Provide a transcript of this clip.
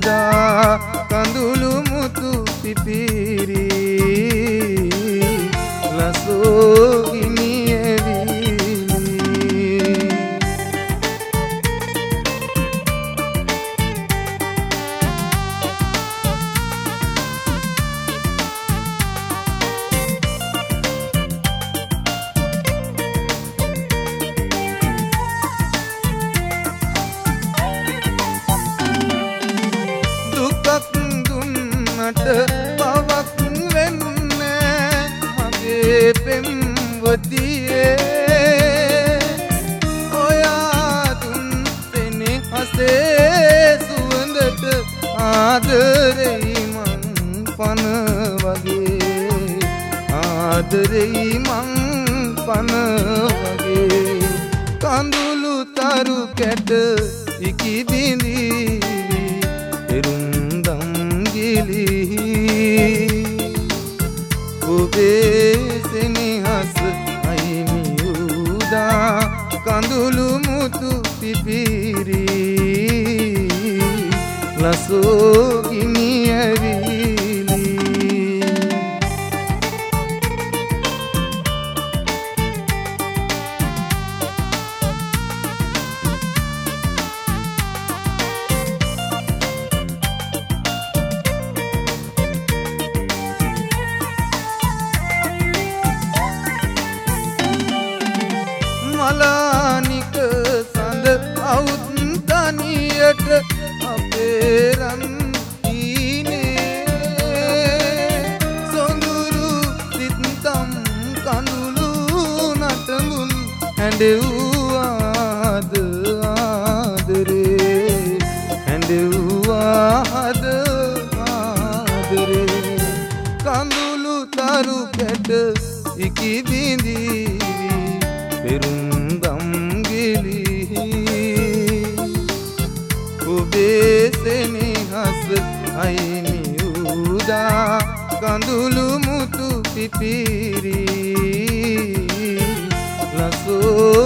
උදා කඳුළු මුතු පිපිරි ලසෝගිනි පවක් වෙන්නේ මගේ පෙම්වතියේ ඔයා දුන් සෙනෙහසේ සුවඳට ආදරෙයි මං පන වගේ ආදරෙයි මං පන වගේ කඳුළු තරු කැට ඉකි බිඳී ඔබේ සෙනෙහස අයිමි උදා කඳුළු මුතු පිපිරි ලසෝගිනි ඇවිලි මලානික සඳ අවුත් තනියට අපේ රන් හීනේ සොඳුරු සිත්තම් කඳුළු නටඹුන් හැඬෙව්වාද ආදරේ හැඬෙව්වාද ආදරේ කඳුළු තරු කැට ඉකි බිඳී පෙරුම්දම් ගෙලිහි ඔබේ සෙනෙහස අයිමි උදා කඳුළු මුතු පිපිරි ලසෝ